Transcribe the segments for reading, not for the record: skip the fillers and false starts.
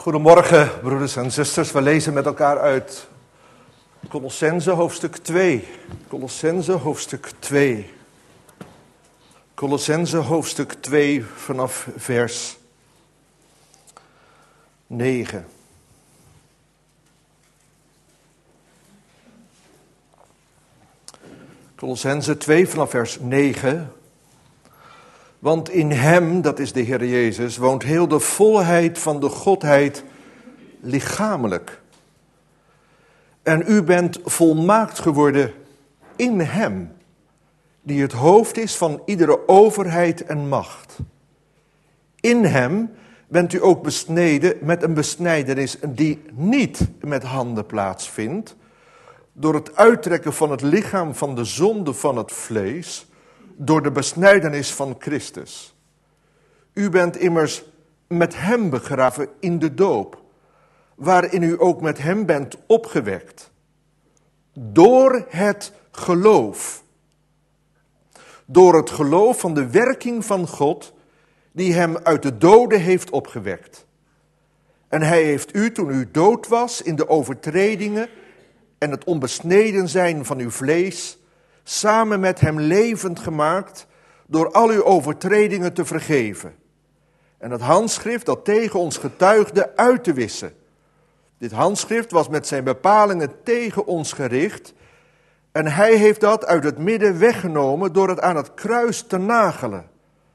Goedemorgen, broeders en zusters. We lezen met elkaar uit Kolossenzen hoofdstuk 2. Kolossenzen hoofdstuk 2. Kolossenzen hoofdstuk 2 vanaf vers 9. Kolossenzen 2 vanaf vers 9. Want in hem, dat is de Heer Jezus, woont heel de volheid van de Godheid lichamelijk. En u bent volmaakt geworden in hem, die het hoofd is van iedere overheid en macht. In hem bent u ook besneden met een besnijdenis die niet met handen plaatsvindt, door het uittrekken van het lichaam van de zonde van het vlees, door de besnijdenis van Christus. U bent immers met hem begraven in de doop, waarin u ook met hem bent opgewekt. Door het geloof. Door het geloof van de werking van God, die hem uit de doden heeft opgewekt. En hij heeft u, toen u dood was in de overtredingen en het onbesneden zijn van uw vlees, samen met hem levend gemaakt door al uw overtredingen te vergeven. En het handschrift dat tegen ons getuigde uit te wissen. Dit handschrift was met zijn bepalingen tegen ons gericht. En hij heeft dat uit het midden weggenomen door het aan het kruis te nagelen.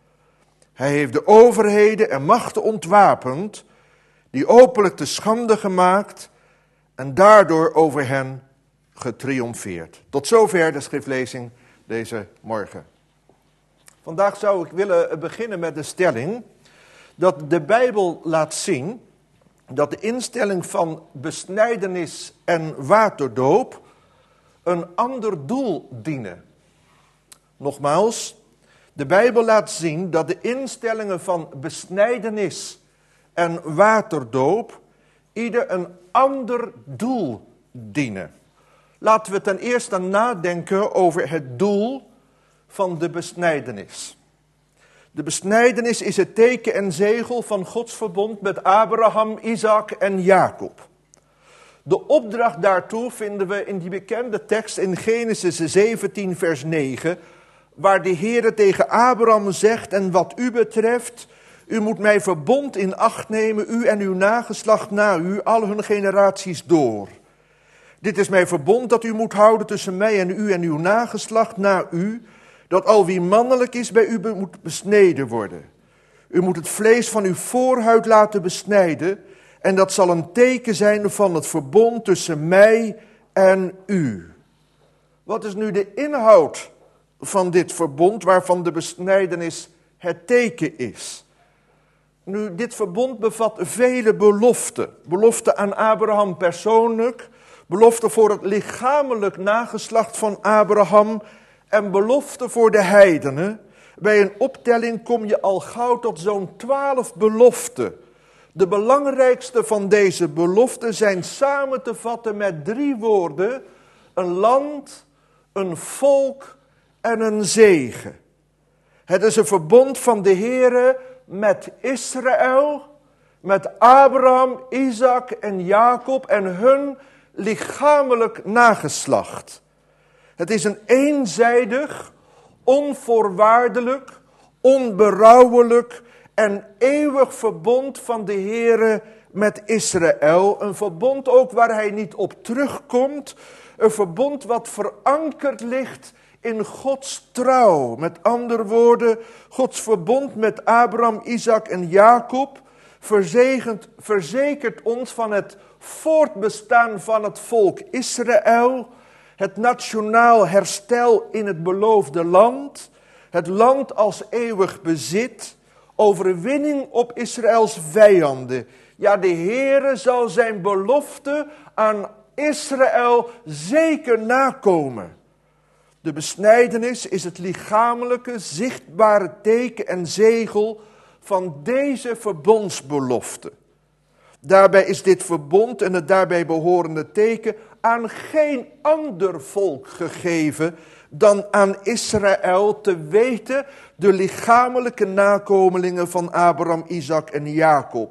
Hij heeft de overheden en machten ontwapend, die openlijk te schande gemaakt en daardoor over hen getriomfeerd. Tot zover de schriftlezing deze morgen. Vandaag zou ik willen beginnen met de stelling dat de Bijbel laat zien dat de instelling van besnijdenis en waterdoop een ander doel dienen. Nogmaals, de Bijbel laat zien dat de instellingen van besnijdenis en waterdoop ieder een ander doel dienen. Laten we ten eerste nadenken over het doel van de besnijdenis. De besnijdenis is het teken en zegel van Gods verbond met Abraham, Isaac en Jacob. De opdracht daartoe vinden we in die bekende tekst in Genesis 17 vers 9, waar de Heere tegen Abraham zegt: en wat u betreft, u moet mijn verbond in acht nemen, u en uw nageslacht na u, al hun generaties door. Dit is mijn verbond dat u moet houden tussen mij en u en uw nageslacht na u, dat al wie mannelijk is bij u moet besneden worden. U moet het vlees van uw voorhuid laten besnijden, en dat zal een teken zijn van het verbond tussen mij en u. Wat is nu de inhoud van dit verbond, waarvan de besnijdenis het teken is? Nu, dit verbond bevat vele beloften. Beloften aan Abraham persoonlijk, belofte voor het lichamelijk nageslacht van Abraham en belofte voor de heidenen. Bij een optelling kom je al gauw tot zo'n 12 beloften. De belangrijkste van deze beloften zijn samen te vatten met 3 woorden: een land, een volk en een zegen. Het is een verbond van de Heere met Israël, met Abraham, Isaac en Jacob en hun lichamelijk nageslacht. Het is een eenzijdig, onvoorwaardelijk, onberouwelijk en eeuwig verbond van de Heere met Israël. Een verbond ook waar hij niet op terugkomt. Een verbond wat verankerd ligt in Gods trouw. Met andere woorden, Gods verbond met Abraham, Isaac en Jacob verzekert ons van het voortbestaan van het volk Israël, het nationaal herstel in het beloofde land, het land als eeuwig bezit, overwinning op Israëls vijanden. Ja, de Heere zal zijn belofte aan Israël zeker nakomen. De besnijdenis is het lichamelijke, zichtbare teken en zegel van deze verbondsbelofte. Daarbij is dit verbond en het daarbij behorende teken aan geen ander volk gegeven dan aan Israël, te weten de lichamelijke nakomelingen van Abraham, Isaac en Jacob.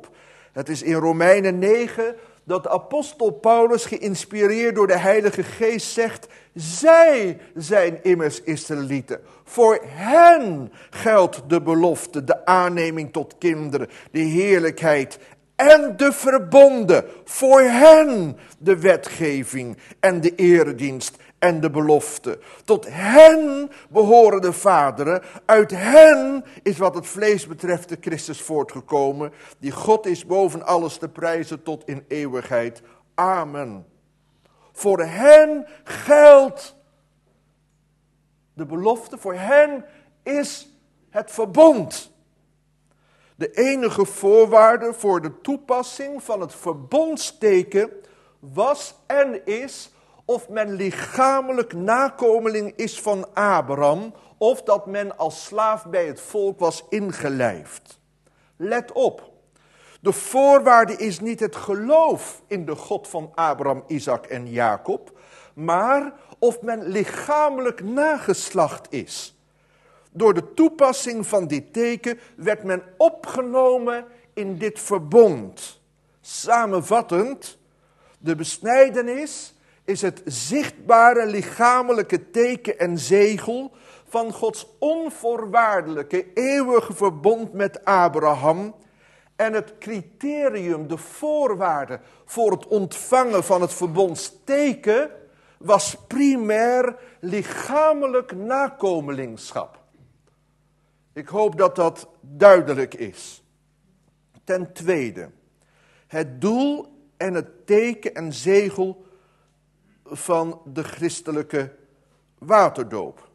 Het is in Romeinen 9 dat de apostel Paulus, geïnspireerd door de Heilige Geest, zegt: zij zijn immers Israëlieten. Voor hen geldt de belofte, de aanneming tot kinderen, de heerlijkheid en de verbonden. Voor hen de wetgeving en de eredienst en de belofte. Tot hen behoren de vaderen. Uit hen is wat het vlees betreft de Christus voortgekomen, die God is boven alles te prijzen tot in eeuwigheid. Amen. Voor hen geldt de belofte, voor hen is het verbond. De enige voorwaarde voor de toepassing van het verbondsteken was en is of men lichamelijk nakomeling is van Abraham, of dat men als slaaf bij het volk was ingelijfd. Let op, de voorwaarde is niet het geloof in de God van Abraham, Isaac en Jacob, maar of men lichamelijk nageslacht is. Door de toepassing van dit teken werd men opgenomen in dit verbond. Samenvattend, de besnijdenis is het zichtbare lichamelijke teken en zegel van Gods onvoorwaardelijke eeuwige verbond met Abraham. En het criterium, de voorwaarde voor het ontvangen van het verbondsteken was primair lichamelijk nakomelingschap. Ik hoop dat dat duidelijk is. Ten tweede, het doel en het teken en zegel van de christelijke waterdoop.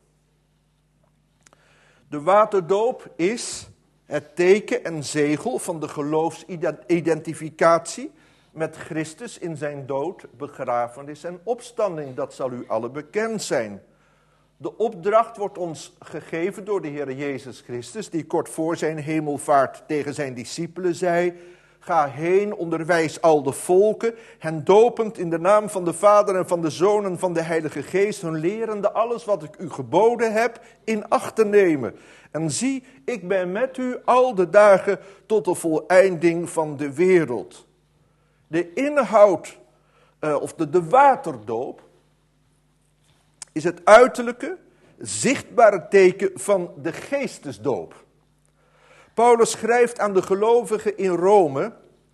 De waterdoop is het teken en zegel van de geloofsidentificatie met Christus in zijn dood, begrafenis en opstanding. Dat zal u allen bekend zijn. De opdracht wordt ons gegeven door de Heer Jezus Christus, die kort voor zijn hemelvaart tegen zijn discipelen zei: ga heen, onderwijs al de volken, hen dopend in de naam van de Vader en van de Zoon en van de Heilige Geest, hun lerende alles wat ik u geboden heb in acht te nemen. En zie, ik ben met u al de dagen tot de voleinding van de wereld. De inhoud, of de waterdoop, is het uiterlijke, zichtbare teken van de geestesdoop. Paulus schrijft aan de gelovigen in Rome,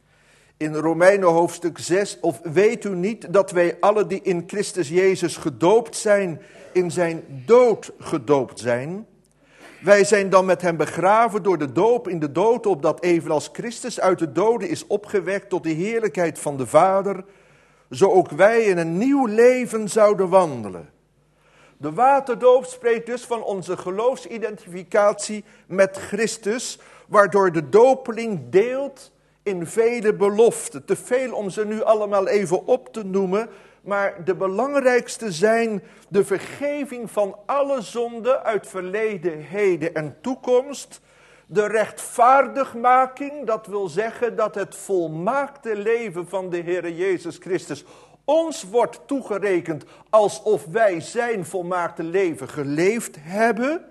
in Romeinen hoofdstuk 6, of weet u niet dat wij alle die in Christus Jezus gedoopt zijn, in zijn dood gedoopt zijn? Wij zijn dan met hem begraven door de doop in de dood, opdat evenals Christus uit de doden is opgewekt tot de heerlijkheid van de Vader, zo ook wij in een nieuw leven zouden wandelen. De waterdoop spreekt dus van onze geloofsidentificatie met Christus, waardoor de dopeling deelt in vele beloften. Te veel om ze nu allemaal even op te noemen, maar de belangrijkste zijn de vergeving van alle zonden uit verleden, heden en toekomst. De rechtvaardigmaking, dat wil zeggen dat het volmaakte leven van de Heer Jezus Christus ons wordt toegerekend alsof wij zijn volmaakte leven geleefd hebben.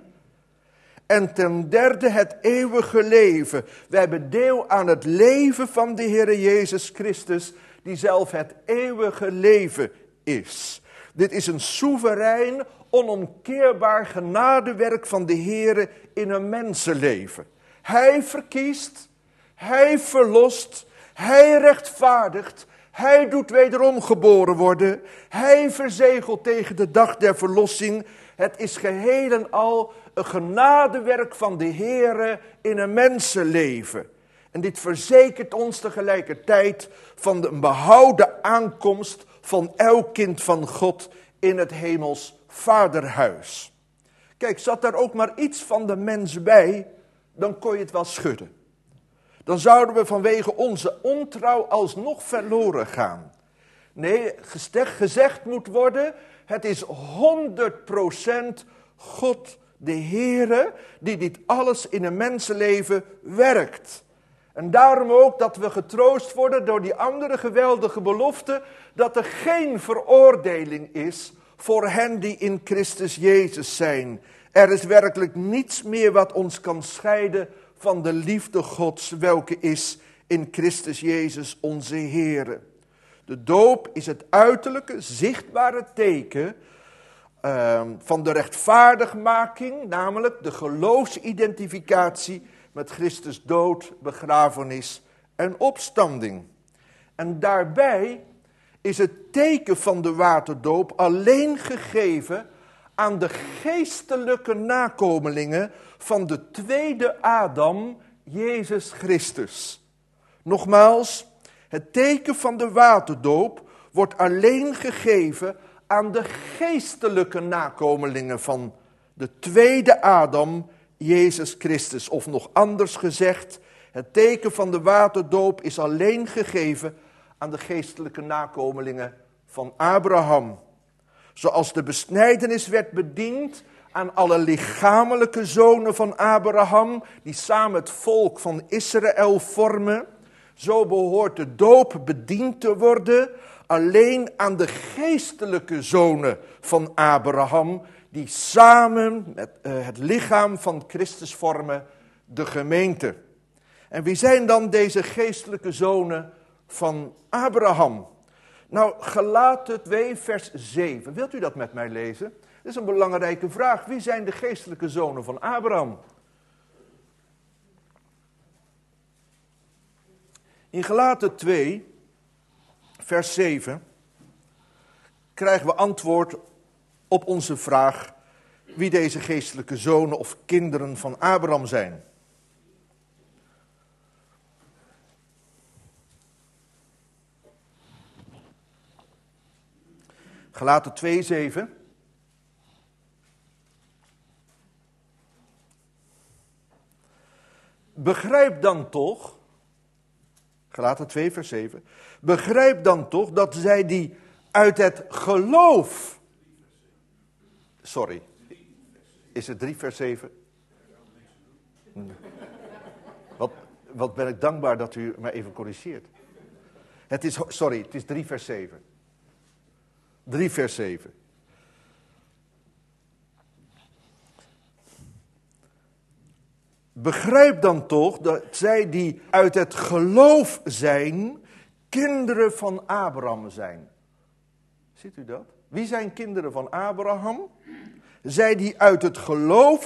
En ten derde het eeuwige leven. Wij hebben deel aan het leven van de Heer Jezus Christus, die zelf het eeuwige leven is. Dit is een soeverein, onomkeerbaar genadewerk van de Heer in een mensenleven. Hij verkiest, hij verlost, hij rechtvaardigt, hij doet wederom geboren worden, hij verzegelt tegen de dag der verlossing. Het is geheel en al een genadewerk van de Heere in een mensenleven. En dit verzekert ons tegelijkertijd van de behouden aankomst van elk kind van God in het hemels vaderhuis. Kijk, zat daar ook maar iets van de mens bij, dan kon je het wel schudden. Dan zouden we vanwege onze ontrouw alsnog verloren gaan. Nee, gezegd moet worden, het is 100% God, de Heere, die dit alles in een mensenleven werkt. En daarom ook dat we getroost worden door die andere geweldige belofte, dat er geen veroordeling is voor hen die in Christus Jezus zijn. Er is werkelijk niets meer wat ons kan scheiden van de liefde Gods, welke is in Christus Jezus onze Heere. De doop is het uiterlijke, zichtbare teken van de rechtvaardigmaking, namelijk de geloofsidentificatie met Christus dood, begrafenis en opstanding. En daarbij is het teken van de waterdoop alleen gegeven aan de geestelijke nakomelingen van de tweede Adam, Jezus Christus. Nogmaals, het teken van de waterdoop wordt alleen gegeven aan de geestelijke nakomelingen van de tweede Adam, Jezus Christus. Of nog anders gezegd, het teken van de waterdoop is alleen gegeven aan de geestelijke nakomelingen van Abraham. Zoals de besnijdenis werd bediend aan alle lichamelijke zonen van Abraham, die samen het volk van Israël vormen, zo behoort de doop bediend te worden alleen aan de geestelijke zonen van Abraham, die samen met het lichaam van Christus vormen, de gemeente. En wie zijn dan deze geestelijke zonen van Abraham? Nou, Galaten 2 vers 7. Wilt u dat met mij lezen? Dat is een belangrijke vraag. Wie zijn de geestelijke zonen van Abraham? In Galaten 2 vers 7 krijgen we antwoord op onze vraag wie deze geestelijke zonen of kinderen van Abraham zijn. Galaten 2, 7. Begrijp dan toch, Galaten 2 vers 7, begrijp dan toch dat zij die uit het geloof, is het 3 vers 7? Wat ben ik dankbaar dat u mij even corrigeert. Het is 3 vers 7. 3 vers 7. Begrijp dan toch dat zij die uit het geloof zijn, kinderen van Abraham zijn. Ziet u dat? Wie zijn kinderen van Abraham? Zij die uit het geloof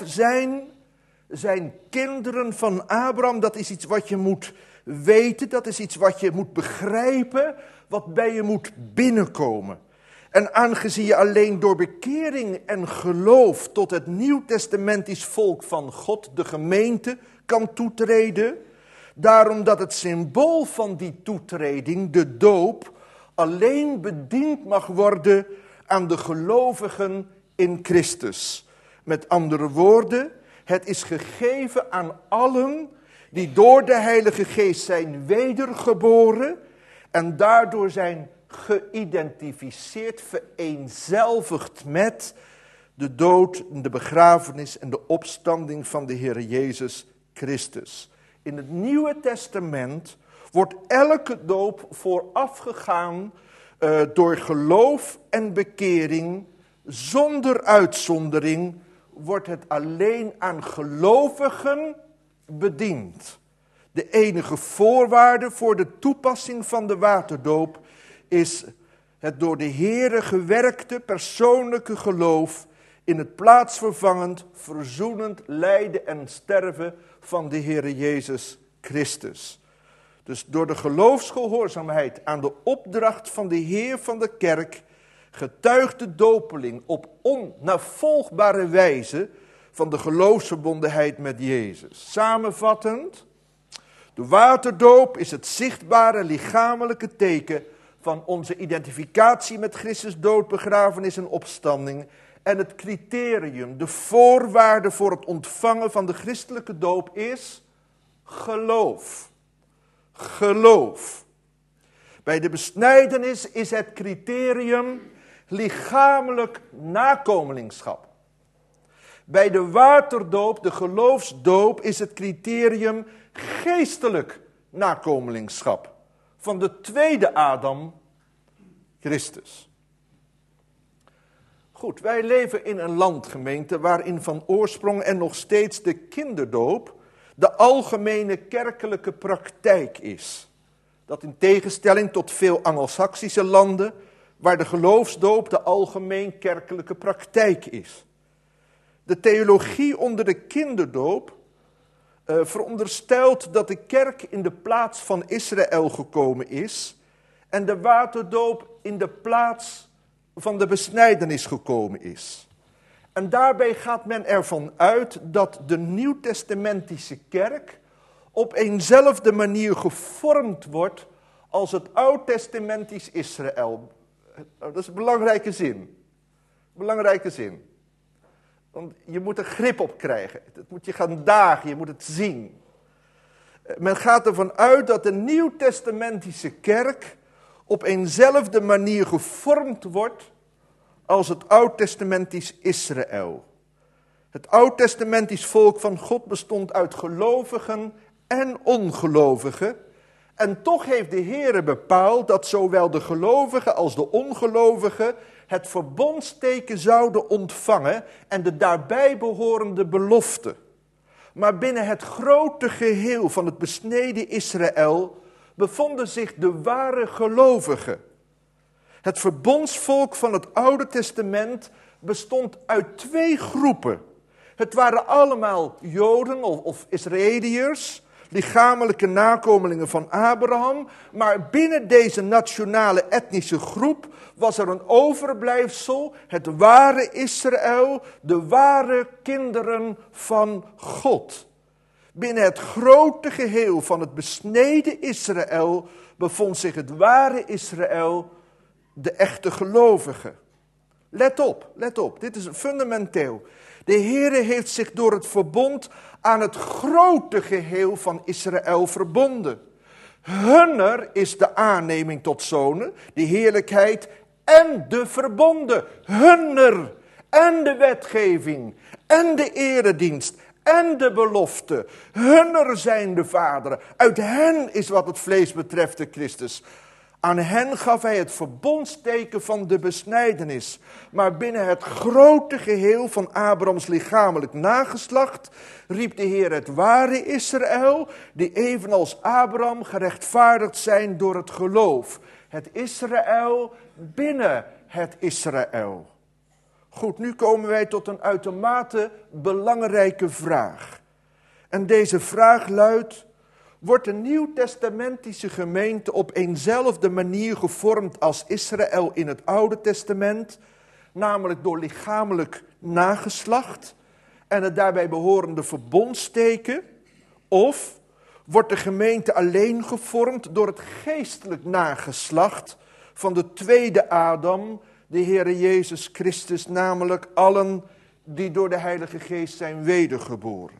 zijn kinderen van Abraham. Dat is iets wat je moet weten, dat is iets wat je moet begrijpen, wat bij je moet binnenkomen. En aangezien je alleen door bekering en geloof tot het nieuwtestamentisch volk van God, de gemeente, kan toetreden, daarom dat het symbool van die toetreding, de doop, alleen bediend mag worden aan de gelovigen in Christus. Met andere woorden, het is gegeven aan allen die door de Heilige Geest zijn wedergeboren en daardoor zijn geïdentificeerd, vereenzelvigd met de dood, de begrafenis en de opstanding van de Heer Jezus Christus. In het Nieuwe Testament wordt elke doop voorafgegaan door geloof en bekering. Zonder uitzondering wordt het alleen aan gelovigen bediend. De enige voorwaarde voor de toepassing van de waterdoop is het door de Heere gewerkte persoonlijke geloof in het plaatsvervangend, verzoenend lijden en sterven van de Heere Jezus Christus. Dus door de geloofsgehoorzaamheid aan de opdracht van de Heer van de kerk getuigt de dopeling op onnavolgbare wijze van de geloofsverbondenheid met Jezus. Samenvattend, de waterdoop is het zichtbare lichamelijke teken van onze identificatie met Christus dood, begrafenis en opstanding. En het criterium, de voorwaarde voor het ontvangen van de christelijke doop is geloof. Geloof. Bij de besnijdenis is het criterium lichamelijk nakomelingschap. Bij de waterdoop, de geloofsdoop, is het criterium geestelijk nakomelingschap. Van de tweede Adam, Christus. Goed, wij leven in een landgemeente waarin van oorsprong en nog steeds de kinderdoop, de algemene kerkelijke praktijk is. Dat in tegenstelling tot veel Angelsaksische landen, waar de geloofsdoop de algemeen kerkelijke praktijk is. De theologie onder de kinderdoop veronderstelt dat de kerk in de plaats van Israël gekomen is en de waterdoop in de plaats van de besnijdenis gekomen is. En daarbij gaat men ervan uit dat de nieuwtestamentische kerk op eenzelfde manier gevormd wordt als het oud-testamentisch Israël. Dat is een belangrijke zin. Belangrijke zin. Want je moet er grip op krijgen. Dat moet je gaan dagen, je moet het zien. Men gaat ervan uit dat de nieuwtestamentische kerk op eenzelfde manier gevormd wordt als het oud-testamentisch Israël. Het oud-testamentisch volk van God bestond uit gelovigen en ongelovigen. En toch heeft de Heere bepaald dat zowel de gelovigen als de ongelovigen het verbondsteken zouden ontvangen en de daarbij behorende belofte. Maar binnen het grote geheel van het besneden Israël bevonden zich de ware gelovigen. Het verbondsvolk van het Oude Testament bestond uit twee groepen. Het waren allemaal Joden of Israëliërs, lichamelijke nakomelingen van Abraham. Maar binnen deze nationale etnische groep was er een overblijfsel, het ware Israël, de ware kinderen van God. Binnen het grote geheel van het besneden Israël bevond zich het ware Israël, de echte gelovigen. Let op, dit is fundamenteel. De Heere heeft zich door het verbond aan het grote geheel van Israël verbonden. Hunner is de aanneming tot zonen, de heerlijkheid en de verbonden. Hunner en de wetgeving en de eredienst en de belofte. Hunner zijn de vaderen. Uit hen is wat het vlees betreft de Christus. Aan hen gaf hij het verbondsteken van de besnijdenis. Maar binnen het grote geheel van Abrahams lichamelijk nageslacht riep de Heer het ware Israël, die evenals Abraham gerechtvaardigd zijn door het geloof. Het Israël binnen het Israël. Goed, nu komen wij tot een uitermate belangrijke vraag. En deze vraag luidt: wordt de nieuwtestamentische gemeente op eenzelfde manier gevormd als Israël in het Oude Testament, namelijk door lichamelijk nageslacht en het daarbij behorende verbondsteken? Of wordt de gemeente alleen gevormd door het geestelijk nageslacht van de tweede Adam, de Heere Jezus Christus, namelijk allen die door de Heilige Geest zijn wedergeboren?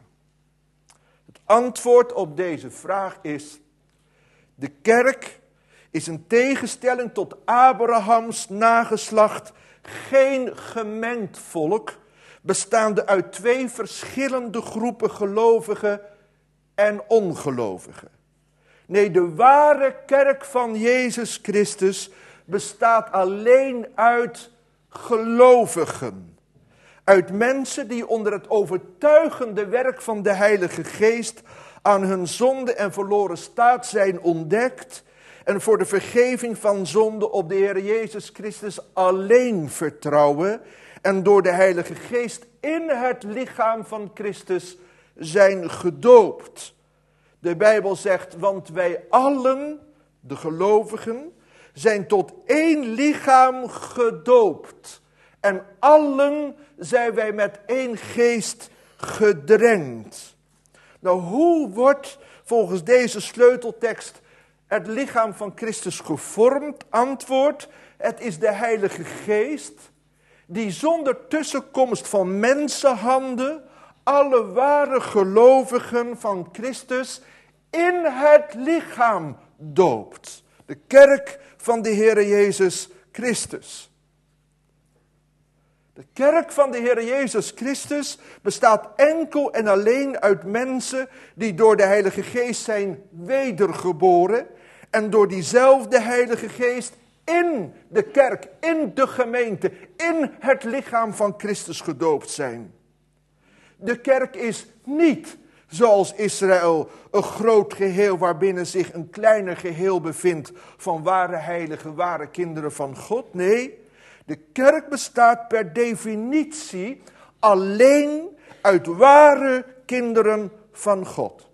Het antwoord op deze vraag is: de kerk is in tegenstelling tot Abrahams nageslacht geen gemengd volk, bestaande uit twee verschillende groepen gelovigen en ongelovigen. Nee, de ware kerk van Jezus Christus bestaat alleen uit gelovigen. Uit mensen die onder het overtuigende werk van de Heilige Geest aan hun zonde en verloren staat zijn ontdekt en voor de vergeving van zonde op de Heer Jezus Christus alleen vertrouwen en door de Heilige Geest in het lichaam van Christus zijn gedoopt. De Bijbel zegt: want wij allen, de gelovigen, zijn tot één lichaam gedoopt. En allen zijn wij met één geest gedrenkt. Nou, hoe wordt volgens deze sleuteltekst het lichaam van Christus gevormd? Antwoord: het is de Heilige Geest die zonder tussenkomst van mensenhanden alle ware gelovigen van Christus in het lichaam doopt. De kerk van de Heere Jezus Christus. De kerk van de Heer Jezus Christus bestaat enkel en alleen uit mensen die door de Heilige Geest zijn wedergeboren en door diezelfde Heilige Geest in de kerk, in de gemeente, in het lichaam van Christus gedoopt zijn. De kerk is niet, Zoals Israël een groot geheel waarbinnen zich een kleiner geheel bevindt van ware heiligen, ware kinderen van God. Nee, de kerk bestaat per definitie alleen uit ware kinderen van God.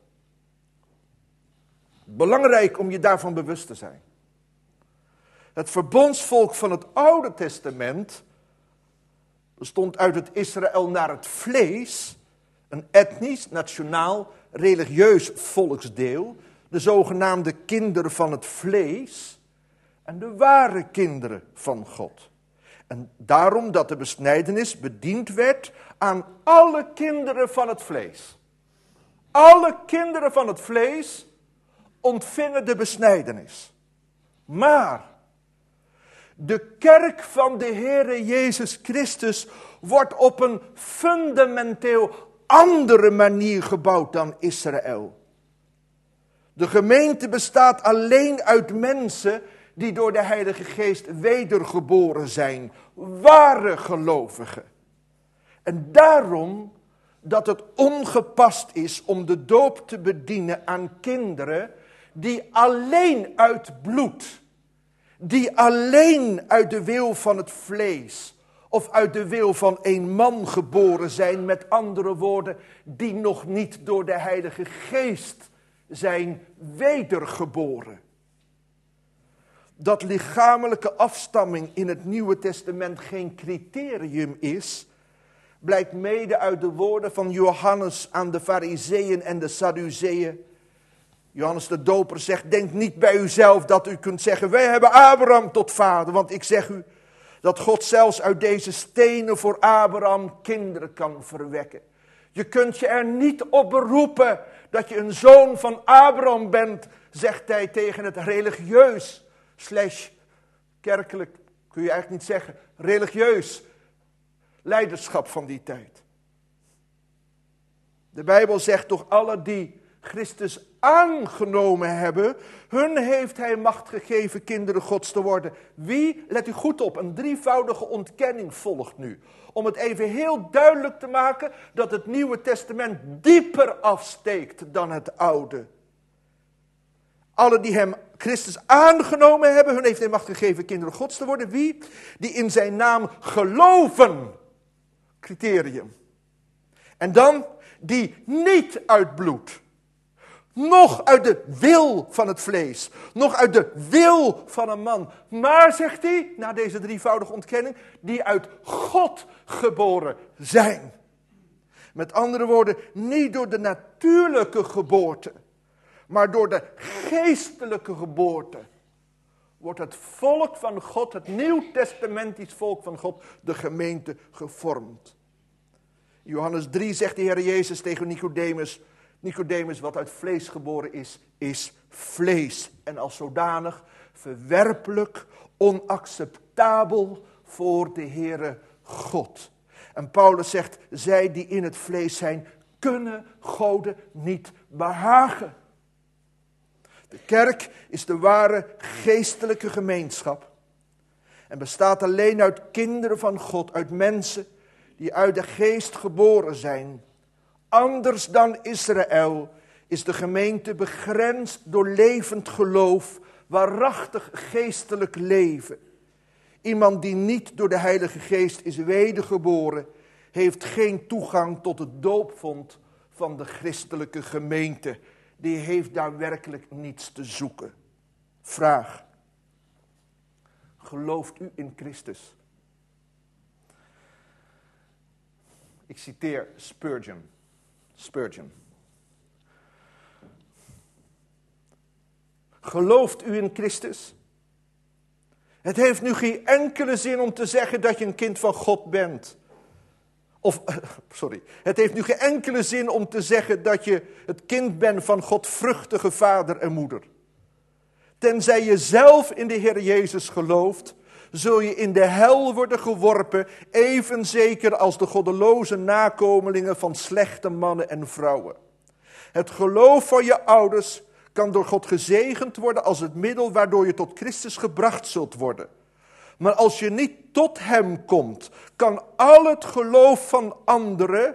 Belangrijk om je daarvan bewust te zijn. Het verbondsvolk van het Oude Testament bestond uit het Israël naar het vlees, een etnisch, nationaal, religieus volksdeel, de zogenaamde kinderen van het vlees en de ware kinderen van God. En daarom dat de besnijdenis bediend werd aan alle kinderen van het vlees. Alle kinderen van het vlees ontvingen de besnijdenis. Maar de kerk van de Heere Jezus Christus wordt op een fundamenteel andere manier gebouwd dan Israël. De gemeente bestaat alleen uit mensen die door de Heilige Geest wedergeboren zijn, ware gelovigen. En daarom dat het ongepast is om de doop te bedienen aan kinderen die alleen uit bloed, die alleen uit de wil van het vlees of uit de wil van een man geboren zijn, met andere woorden, die nog niet door de Heilige Geest zijn wedergeboren. Dat lichamelijke afstamming in het Nieuwe Testament geen criterium is, blijkt mede uit de woorden van Johannes aan de Farizeeën en de Sadduceeën. Johannes de Doper zegt, denk niet bij uzelf dat u kunt zeggen, wij hebben Abraham tot vader. Want ik zeg u dat God zelfs uit deze stenen voor Abraham kinderen kan verwekken. Je kunt je er niet op beroepen dat je een zoon van Abraham bent, zegt hij tegen het religieus / kerkelijk, kun je eigenlijk niet zeggen, religieus leiderschap van die tijd. De Bijbel zegt toch, alle die Christus aangenomen hebben, hun heeft hij macht gegeven kinderen Gods te worden. Wie? Let u goed op, een drievoudige ontkenning volgt nu. Om het even heel duidelijk te maken dat het Nieuwe Testament dieper afsteekt dan het Oude. Alle die hem Christus aangenomen hebben, hun heeft hij macht gegeven kinderen Gods te worden. Wie? Die in zijn naam geloven. Criterium. En dan die niet uit bloed, nog uit de wil van het vlees, nog uit de wil van een man. Maar, zegt hij, na deze drievoudige ontkenning, die uit God geboren zijn. Met andere woorden, niet door de natuurlijke geboorte, maar door de geestelijke geboorte wordt het volk van God, het nieuwtestamentisch volk van God, de gemeente gevormd. In Johannes 3 zegt de Heer Jezus tegen Nicodemus, Nicodemus, wat uit vlees geboren is vlees. En als zodanig verwerpelijk, onacceptabel voor de Heere God. En Paulus zegt, zij die in het vlees zijn, kunnen Gode niet behagen. De kerk is de ware geestelijke gemeenschap. En bestaat alleen uit kinderen van God, uit mensen die uit de geest geboren zijn. Anders dan Israël is de gemeente begrensd door levend geloof, waarachtig geestelijk leven. Iemand die niet door de Heilige Geest is wedergeboren, heeft geen toegang tot het doopvond van de christelijke gemeente. Die heeft daar werkelijk niets te zoeken. Vraag. Gelooft u in Christus? Ik citeer Spurgeon. Gelooft u in Christus? Het heeft nu geen enkele zin om te zeggen dat je een kind van God bent. Het heeft nu geen enkele zin om te zeggen dat je het kind bent van godvruchtige vader en moeder. Tenzij je zelf in de Heer Jezus gelooft, zul je in de hel worden geworpen, even zeker als de goddeloze nakomelingen van slechte mannen en vrouwen. Het geloof van je ouders kan door God gezegend worden als het middel waardoor je tot Christus gebracht zult worden. Maar als je niet tot hem komt, kan al het geloof van anderen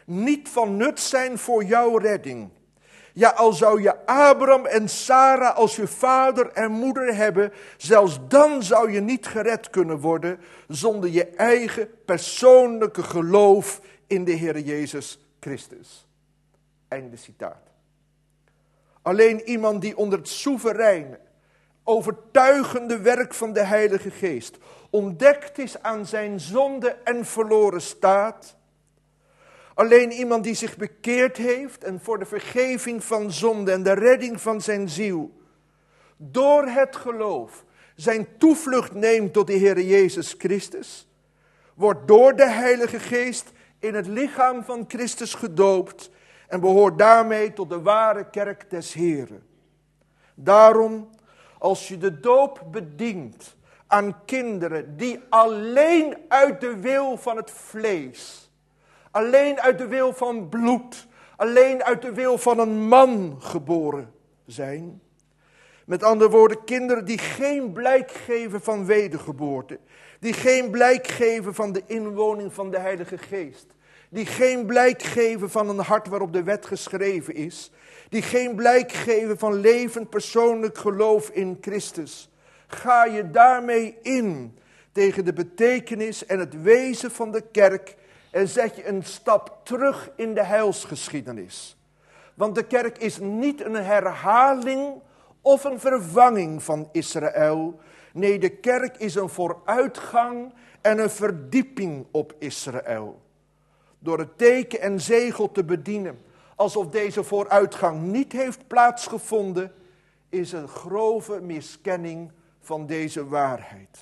niet van nut zijn voor jouw redding. Ja, al zou je Abraham en Sara als je vader en moeder hebben, zelfs dan zou je niet gered kunnen worden zonder je eigen persoonlijke geloof in de Heer Jezus Christus. Einde citaat. Alleen iemand die onder het soevereine, overtuigende werk van de Heilige Geest ontdekt is aan zijn zonde en verloren staat. Alleen iemand die zich bekeerd heeft en voor de vergeving van zonde en de redding van zijn ziel, door het geloof zijn toevlucht neemt tot de Heer Jezus Christus, wordt door de Heilige Geest in het lichaam van Christus gedoopt en behoort daarmee tot de ware kerk des Heren. Daarom, als je de doop bedient aan kinderen die alleen uit de wil van het vlees, alleen uit de wil van bloed, alleen uit de wil van een man geboren zijn. Met andere woorden, kinderen die geen blijk geven van wedergeboorte, die geen blijk geven van de inwoning van de Heilige Geest, die geen blijk geven van een hart waarop de wet geschreven is, die geen blijk geven van levend persoonlijk geloof in Christus. Ga je daarmee in tegen de betekenis en het wezen van de kerk en zet je een stap terug in de heilsgeschiedenis. Want de kerk is niet een herhaling of een vervanging van Israël. Nee, de kerk is een vooruitgang en een verdieping op Israël. Door het teken en zegel te bedienen, alsof deze vooruitgang niet heeft plaatsgevonden, is een grove miskenning van deze waarheid.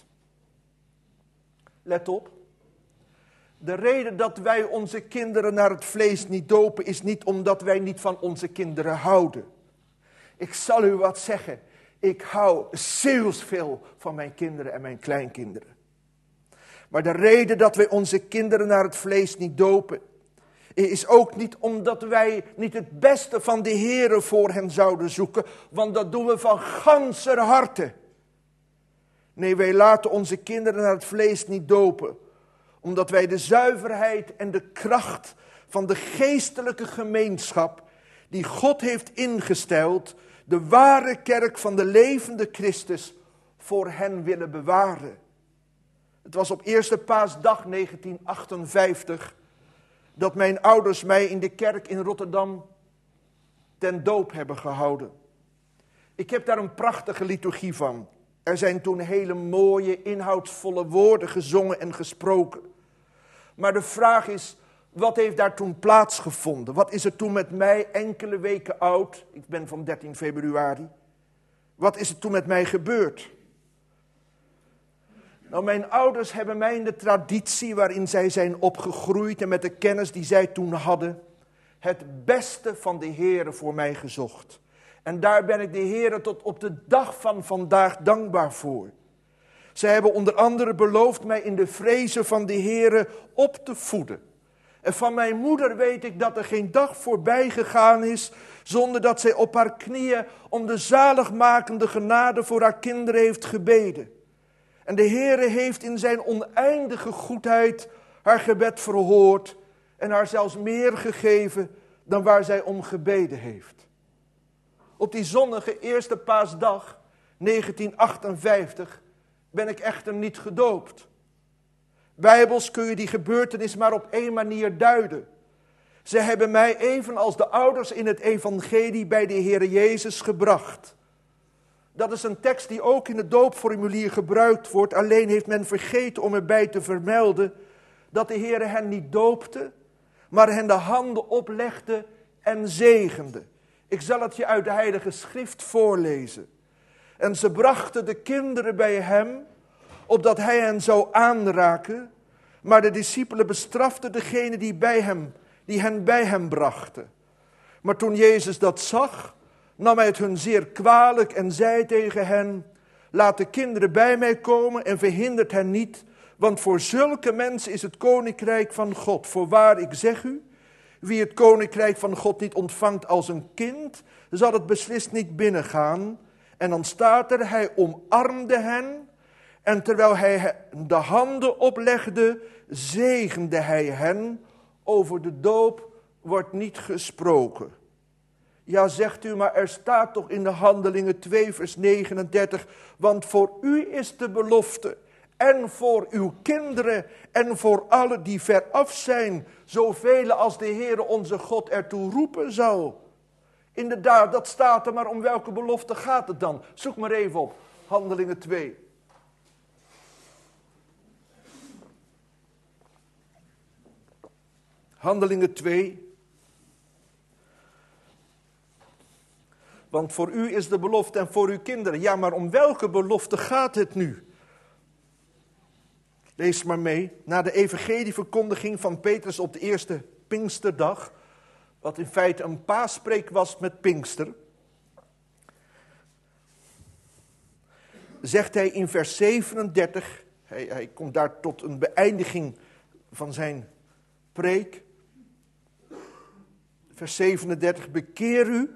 Let op. De reden dat wij onze kinderen naar het vlees niet dopen is niet omdat wij niet van onze kinderen houden. Ik zal u wat zeggen. Ik hou zielsveel van mijn kinderen en mijn kleinkinderen. Maar de reden dat wij onze kinderen naar het vlees niet dopen is ook niet omdat wij niet het beste van de Heere voor hen zouden zoeken, want dat doen we van ganser harte. Nee, wij laten onze kinderen naar het vlees niet dopen, omdat wij de zuiverheid en de kracht van de geestelijke gemeenschap die God heeft ingesteld, de ware kerk van de levende Christus, voor hen willen bewaren. Het was op Eerste Paasdag 1958 dat mijn ouders mij in de kerk in Rotterdam ten doop hebben gehouden. Ik heb daar een prachtige liturgie van. Er zijn toen hele mooie, inhoudsvolle woorden gezongen en gesproken. Maar de vraag is, wat heeft daar toen plaatsgevonden? Wat is er toen met mij enkele weken oud? Ik ben van 13 februari. Wat is er toen met mij gebeurd? Nou, mijn ouders hebben mij in de traditie waarin zij zijn opgegroeid en met de kennis die zij toen hadden, het beste van de Heere voor mij gezocht. En daar ben ik de Heere tot op de dag van vandaag dankbaar voor. Zij hebben onder andere beloofd mij in de vrezen van de Heere op te voeden. En van mijn moeder weet ik dat er geen dag voorbij gegaan is zonder dat zij op haar knieën om de zaligmakende genade voor haar kinderen heeft gebeden. En de Heere heeft in zijn oneindige goedheid haar gebed verhoord en haar zelfs meer gegeven dan waar zij om gebeden heeft. Op die zonnige Eerste Paasdag 1958 ben ik echter niet gedoopt. Bijbels kun je die gebeurtenis maar op één manier duiden. Ze hebben mij evenals de ouders in het evangelie bij de Heer Jezus gebracht. Dat is een tekst die ook in het doopformulier gebruikt wordt. Alleen heeft men vergeten om erbij te vermelden dat de Heer hen niet doopte, maar hen de handen oplegde en zegende. Ik zal het je uit de Heilige Schrift voorlezen. En ze brachten de kinderen bij hem, opdat hij hen zou aanraken. Maar de discipelen bestraften degene die hen bij hem brachten. Maar toen Jezus dat zag, nam hij het hun zeer kwalijk en zei tegen hen: laat de kinderen bij mij komen en verhindert hen niet, want voor zulke mensen is het koninkrijk van God. Voorwaar, ik zeg u, wie het koninkrijk van God niet ontvangt als een kind, zal het beslist niet binnengaan. En dan staat er, hij omarmde hen en terwijl hij de handen oplegde, zegende hij hen over de doop wordt niet gesproken. Ja, zegt u, maar er staat toch in de Handelingen 2 vers 39, want voor u is de belofte, en voor uw kinderen, en voor allen die veraf zijn, zoveel als de Heere onze God ertoe roepen zal. Inderdaad, dat staat er, maar om welke belofte gaat het dan? Zoek maar even op, Handelingen 2. Handelingen 2. Want voor u is de belofte en voor uw kinderen. Ja, maar om welke belofte gaat het nu? Lees maar mee. Na de evangelieverkondiging van Petrus op de eerste Pinksterdag, wat in feite een paaspreek was met Pinkster, zegt hij in vers 37, hij komt daar tot een beëindiging van zijn preek. Vers 37, bekeer u.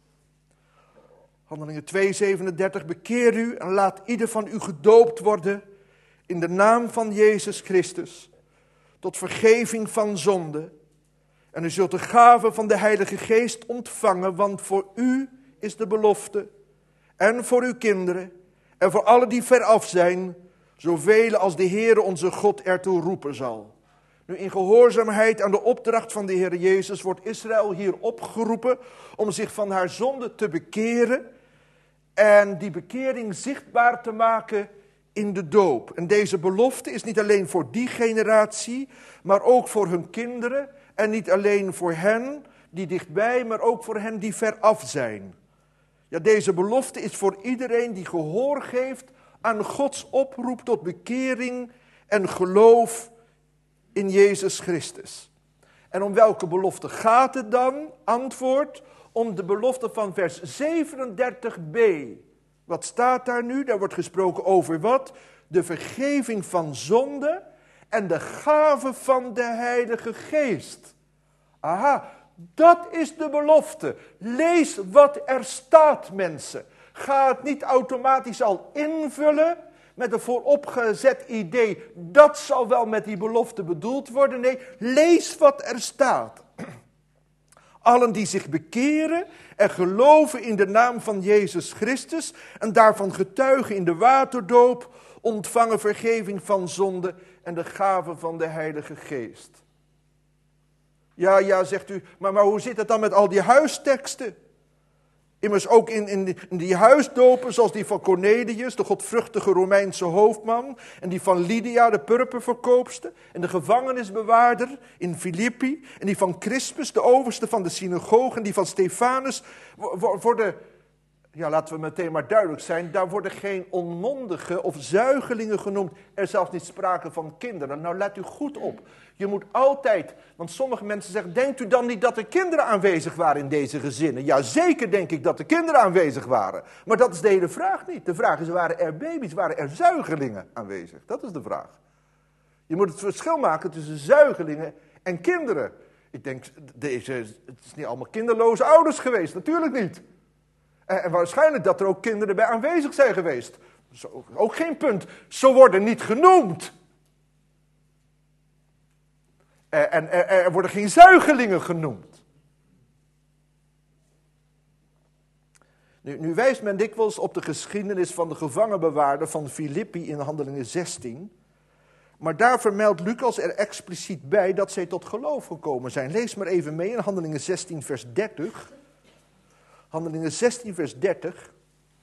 Handelingen 2, 37, bekeer u en laat ieder van u gedoopt worden in de naam van Jezus Christus, tot vergeving van zonde. En u zult de gave van de Heilige Geest ontvangen, want voor u is de belofte, en voor uw kinderen, en voor allen die veraf zijn, zoveel als de Heere onze God ertoe roepen zal. Nu, in gehoorzaamheid aan de opdracht van de Heer Jezus wordt Israël hier opgeroepen om zich van haar zonde te bekeren en die bekering zichtbaar te maken in de doop. En deze belofte is niet alleen voor die generatie, maar ook voor hun kinderen. En niet alleen voor hen die dichtbij, maar ook voor hen die veraf zijn. Ja, deze belofte is voor iedereen die gehoor geeft aan Gods oproep tot bekering en geloof in Jezus Christus. En om welke belofte gaat het dan? Antwoord, om de belofte van vers 37b. Wat staat daar nu? Daar wordt gesproken over wat? De vergeving van zonde en de gave van de Heilige Geest. Aha, dat is de belofte. Lees wat er staat, mensen. Ga het niet automatisch al invullen met een vooropgezet idee. Dat zal wel met die belofte bedoeld worden. Nee, lees wat er staat. Allen die zich bekeren en geloven in de naam van Jezus Christus en daarvan getuigen in de waterdoop, ontvangen vergeving van zonde en de gave van de Heilige Geest. Ja, zegt u, maar hoe zit het dan met al die huisteksten? Immers ook in die huisdopen, zoals die van Cornelius, de godvruchtige Romeinse hoofdman, en die van Lydia, de purperverkoopster, en de gevangenisbewaarder in Filippi, en die van Crispus, de overste van de synagoge, en die van Stefanus, worden, ja, laten we meteen maar duidelijk zijn, daar worden geen onmondige of zuigelingen genoemd. Er is zelfs niet sprake van kinderen. Nou, let u goed op. Je moet altijd, want sommige mensen zeggen, denkt u dan niet dat er kinderen aanwezig waren in deze gezinnen? Ja, zeker denk ik dat er kinderen aanwezig waren. Maar dat is de hele vraag niet. De vraag is, waren er baby's, waren er zuigelingen aanwezig? Dat is de vraag. Je moet het verschil maken tussen zuigelingen en kinderen. Ik denk, het is niet allemaal kinderloze ouders geweest, natuurlijk niet. En waarschijnlijk dat er ook kinderen bij aanwezig zijn geweest. Ook geen punt. Ze worden niet genoemd. En er worden geen zuigelingen genoemd. Nu wijst men dikwijls op de geschiedenis van de gevangenbewaarder van Filippi in Handelingen 16. Maar daar vermeldt Lucas er expliciet bij dat zij tot geloof gekomen zijn. Lees maar even mee in Handelingen 16 vers 30. Handelingen 16 vers 30.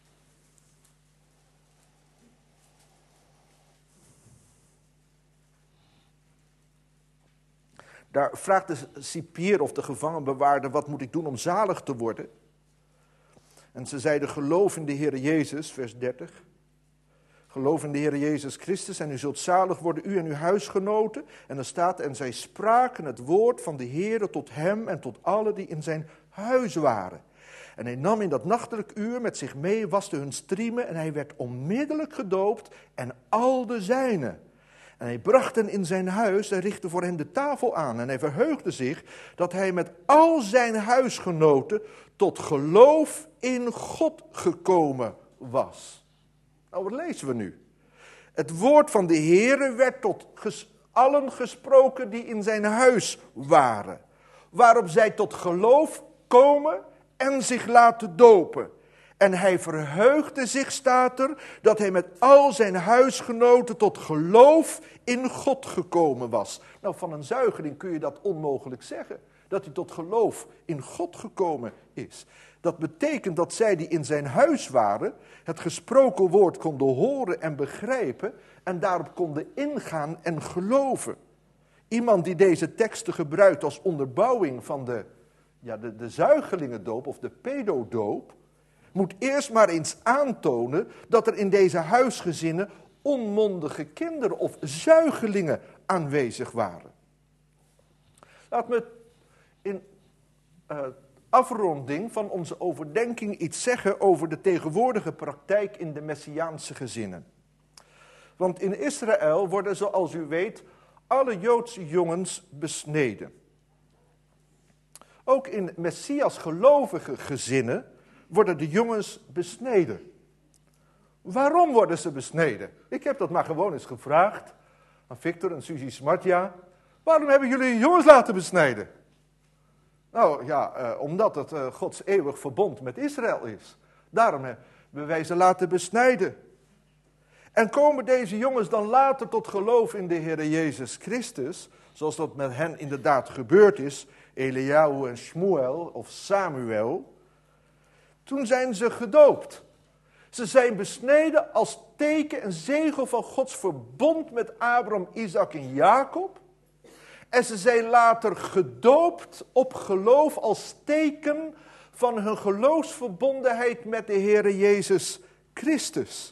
Daar vraagt de cipier of de gevangenbewaarder, wat moet ik doen om zalig te worden? En ze zeiden, geloof in de Heer Jezus, vers 30. Geloof in de Heer Jezus Christus en u zult zalig worden, u en uw huisgenoten. En er staat, en zij spraken het woord van de Heer tot hem en tot allen die in zijn huis waren. En hij nam in dat nachtelijk uur met zich mee, waste hun striemen en hij werd onmiddellijk gedoopt en al de zijnen. En hij bracht hen in zijn huis en richtte voor hen de tafel aan. En hij verheugde zich dat hij met al zijn huisgenoten tot geloof in God gekomen was. Nou, wat lezen we nu? Het woord van de Heere werd tot allen gesproken die in zijn huis waren. waarop zij tot geloof komen en zich laten dopen. En hij verheugde zich, staat er, dat hij met al zijn huisgenoten tot geloof in God gekomen was. Nou, van een zuigeling kun je dat onmogelijk zeggen. Dat hij tot geloof in God gekomen is. Dat betekent dat zij die in zijn huis waren, het gesproken woord konden horen en begrijpen en daarop konden ingaan en geloven. Iemand die deze teksten gebruikt als onderbouwing van de zuigelingendoop of de pedodoop, moet eerst maar eens aantonen dat er in deze huisgezinnen onmondige kinderen of zuigelingen aanwezig waren. Laat me in afronding van onze overdenking iets zeggen over de tegenwoordige praktijk in de Messiaanse gezinnen. Want in Israël worden, zoals u weet, alle Joodse jongens besneden. Ook in Messias gelovige gezinnen worden de jongens besneden. Waarom worden ze besneden? Ik heb dat maar gewoon eens gevraagd aan Victor en Suzy Smartja. Waarom hebben jullie je jongens laten besnijden? Nou ja, omdat het Gods eeuwig verbond met Israël is. Daarom hebben wij ze laten besnijden. En komen deze jongens dan later tot geloof in de Heer Jezus Christus, zoals dat met hen inderdaad gebeurd is, Eliahu en Shmuel of Samuel, toen zijn ze gedoopt. Ze zijn besneden als teken en zegel van Gods verbond met Abraham, Isaac en Jacob. En ze zijn later gedoopt op geloof als teken van hun geloofsverbondenheid met de Heer Jezus Christus.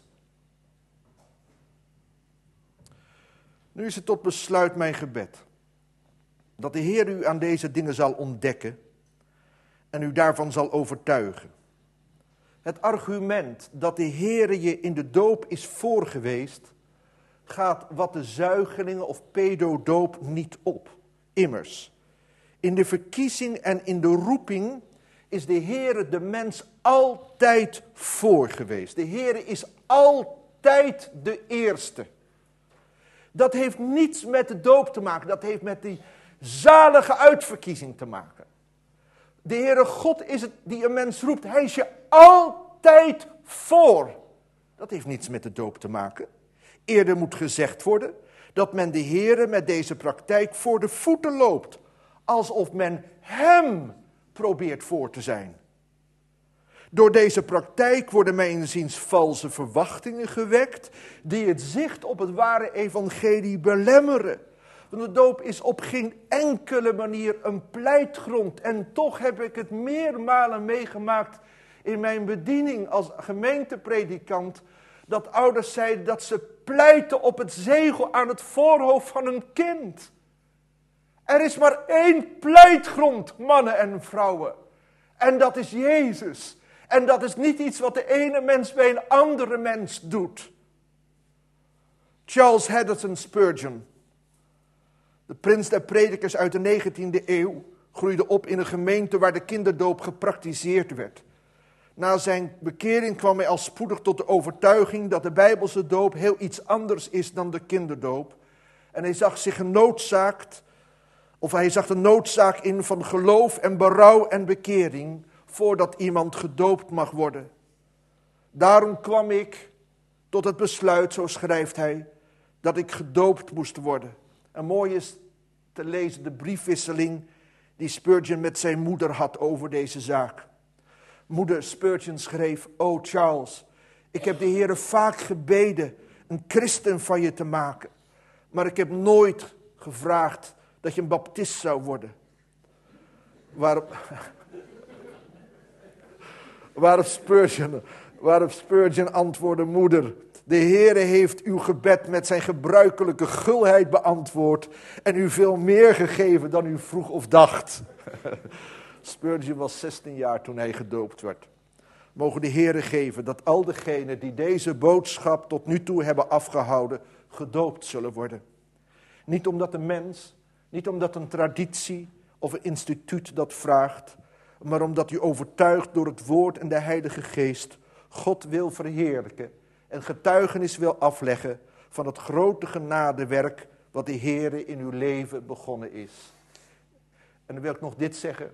Nu is het tot besluit mijn gebed, dat de Heer u aan deze dingen zal ontdekken en u daarvan zal overtuigen. Het argument dat de Heer je in de doop is voorgeweest, gaat wat de zuigelingen of pedodoop niet op. Immers, in de verkiezing en in de roeping is de Heer de mens altijd voor geweest. De Heer is altijd de eerste. Dat heeft niets met de doop te maken. Dat heeft met die zalige uitverkiezing te maken. De Heere God is het die een mens roept. Hij is je altijd voor. Dat heeft niets met de doop te maken. Eerder moet gezegd worden dat men de Heere met deze praktijk voor de voeten loopt. Alsof men hem probeert voor te zijn. Door deze praktijk worden mij inziens valse verwachtingen gewekt, die het zicht op het ware evangelie belemmeren. Want de doop is op geen enkele manier een pleitgrond. En toch heb ik het meermalen meegemaakt in mijn bediening als gemeentepredikant, dat ouders zeiden dat ze pleiten op het zegel aan het voorhoofd van een kind. Er is maar één pleitgrond, mannen en vrouwen. En dat is Jezus. En dat is niet iets wat de ene mens bij een andere mens doet. Charles Haddon Spurgeon, de prins der predikers uit de 19e eeuw, groeide op in een gemeente waar de kinderdoop gepraktiseerd werd. Na zijn bekering kwam hij al spoedig tot de overtuiging dat de Bijbelse doop heel iets anders is dan de kinderdoop. En hij zag de noodzaak in van geloof en berouw en bekering voordat iemand gedoopt mag worden. Daarom kwam ik tot het besluit, zo schrijft hij, dat ik gedoopt moest worden. En mooi is te lezen de briefwisseling die Spurgeon met zijn moeder had over deze zaak. Moeder Spurgeon schreef: O Charles, ik heb de Heere vaak gebeden een christen van je te maken. Maar ik heb nooit gevraagd dat je een baptist zou worden. Waarop Spurgeon antwoordde: moeder, de Heere heeft uw gebed met zijn gebruikelijke gulheid beantwoord en u veel meer gegeven dan u vroeg of dacht. Spurgeon was 16 jaar toen hij gedoopt werd. Mogen de Heere geven dat al degenen die deze boodschap tot nu toe hebben afgehouden, gedoopt zullen worden. Niet omdat de mens, niet omdat een traditie of een instituut dat vraagt, maar omdat u overtuigd door het woord en de Heilige Geest God wil verheerlijken en getuigenis wil afleggen van het grote genadewerk wat de Heere in uw leven begonnen is. En dan wil ik nog dit zeggen.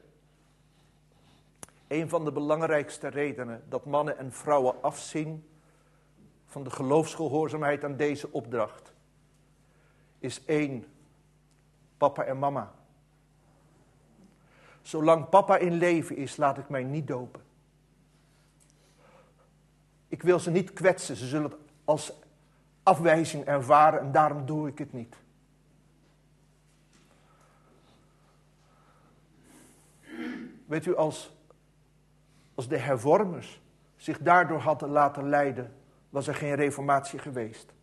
Een van de belangrijkste redenen dat mannen en vrouwen afzien van de geloofsgehoorzaamheid aan deze opdracht is 1, papa en mama. Zolang papa in leven is, laat ik mij niet dopen. Ik wil ze niet kwetsen, ze zullen het als afwijzing ervaren en daarom doe ik het niet. Weet u, als de hervormers zich daardoor hadden laten leiden, was er geen reformatie geweest.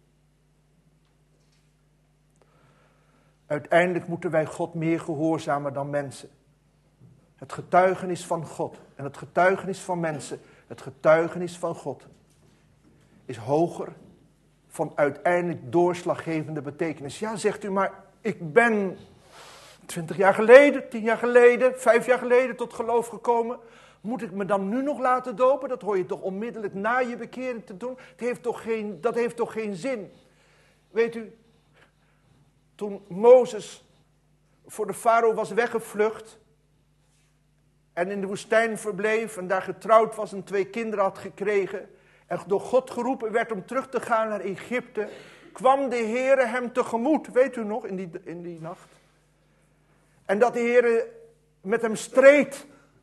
Uiteindelijk moeten wij God meer gehoorzamen dan mensen. Het getuigenis van God en het getuigenis van mensen, het getuigenis van God, is hoger van uiteindelijk doorslaggevende betekenis. Ja, zegt u, maar ik ben 20 jaar geleden, 10 jaar geleden, 5 jaar geleden tot geloof gekomen. Moet ik me dan nu nog laten dopen? Dat hoor je toch onmiddellijk na je bekering te doen? Dat heeft toch geen zin? Weet u, toen Mozes voor de farao was weggevlucht en in de woestijn verbleef en daar getrouwd was en 2 kinderen had gekregen en door God geroepen werd om terug te gaan naar Egypte, kwam de Heere hem tegemoet, weet u nog, in die nacht. En dat de Heere met hem streed.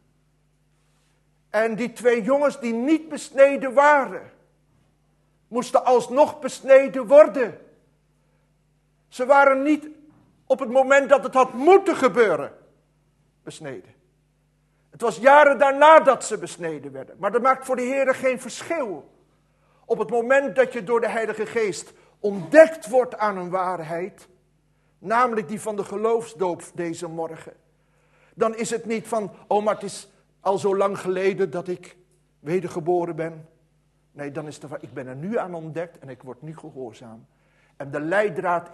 En die 2 jongens die niet besneden waren, moesten alsnog besneden worden. Ze waren niet op het moment dat het had moeten gebeuren, besneden. Het was jaren daarna dat ze besneden werden. Maar dat maakt voor de Heere geen verschil. Op het moment dat je door de Heilige Geest ontdekt wordt aan een waarheid, namelijk die van de geloofsdoop deze morgen, dan is het niet van, oh maar het is al zo lang geleden dat ik wedergeboren ben. Nee, dan is het van, ik ben er nu aan ontdekt en ik word nu gehoorzaam. En de leidraad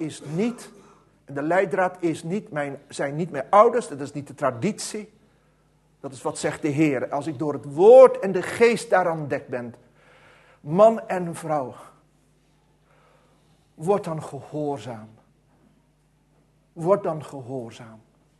zijn niet mijn ouders, dat is niet de traditie. Dat is wat zegt de Heer. Als ik door het woord en de geest daaraan ontdekt ben, man en vrouw, word dan gehoorzaam. Word dan gehoorzaam.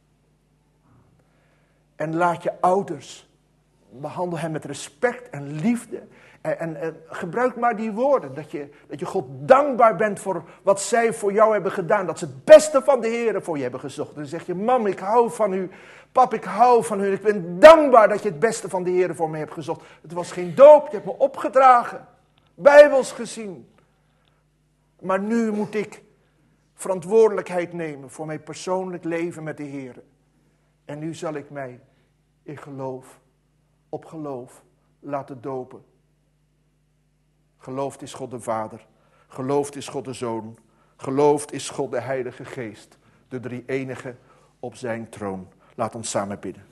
En laat je ouders, behandel hen met respect en liefde. En gebruik maar die woorden, dat je God dankbaar bent voor wat zij voor jou hebben gedaan. Dat ze het beste van de Heer voor je hebben gezocht. En dan zeg je, mam, ik hou van u. Pap, ik hou van u. Ik ben dankbaar dat je het beste van de Heer voor me hebt gezocht. Het was geen doop, je hebt me opgedragen. Bijbels gezien. Maar nu moet ik verantwoordelijkheid nemen voor mijn persoonlijk leven met de Heer. En nu zal ik mij in geloof, op geloof, laten dopen. Geloofd is God de Vader. Geloofd is God de Zoon. Geloofd is God de Heilige Geest. De drie-enige op zijn troon. Laat ons samen bidden.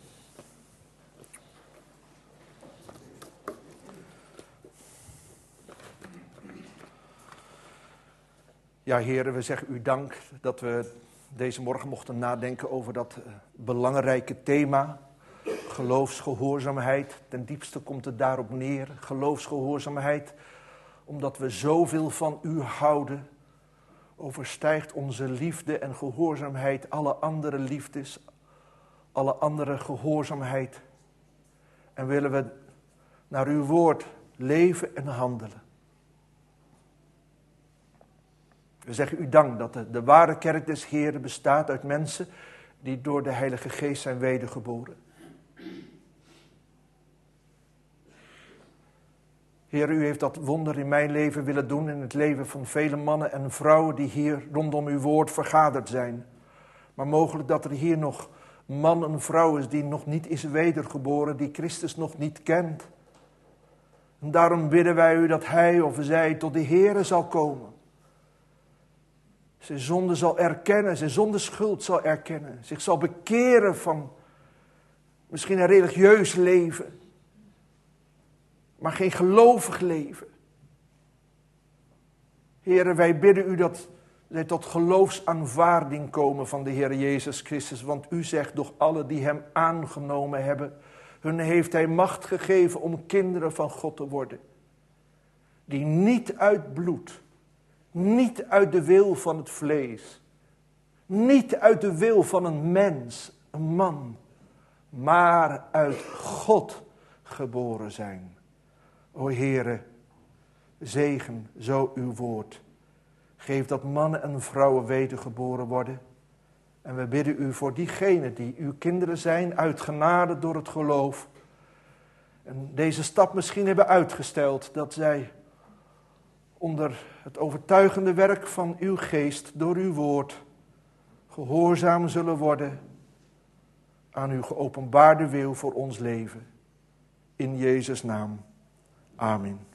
Ja, heren, we zeggen u dank dat we deze morgen mochten nadenken over dat belangrijke thema. Geloofsgehoorzaamheid. Ten diepste komt het daarop neer. Geloofsgehoorzaamheid, omdat we zoveel van u houden, overstijgt onze liefde en gehoorzaamheid alle andere liefdes, alle andere gehoorzaamheid. En willen we naar uw woord leven en handelen. We zeggen u dank dat de ware kerk des Heren bestaat uit mensen die door de Heilige Geest zijn wedergeboren. Heer, u heeft dat wonder in mijn leven willen doen, in het leven van vele mannen en vrouwen die hier rondom uw woord vergaderd zijn. Maar mogelijk dat er hier nog man en vrouw is die nog niet is wedergeboren, die Christus nog niet kent. En daarom bidden wij u dat hij of zij tot de Heere zal komen. Zijn zonde zal erkennen, zijn zonde schuld zal erkennen. Zich zal bekeren van misschien een religieus leven, maar geen gelovig leven. Heren, wij bidden u dat zij tot geloofsaanvaarding komen van de Heer Jezus Christus. Want u zegt, doch alle die hem aangenomen hebben, hun heeft hij macht gegeven om kinderen van God te worden. Die niet uit bloed, niet uit de wil van het vlees, niet uit de wil van een mens, een man, maar uit God geboren zijn. O Heere, zegen zo uw woord. Geef dat mannen en vrouwen wedergeboren worden. En we bidden u voor diegenen die uw kinderen zijn, uit genade door het geloof. En deze stap misschien hebben uitgesteld, dat zij onder het overtuigende werk van uw geest, door uw woord, gehoorzaam zullen worden aan uw geopenbaarde wil voor ons leven. In Jezus' naam. Amen.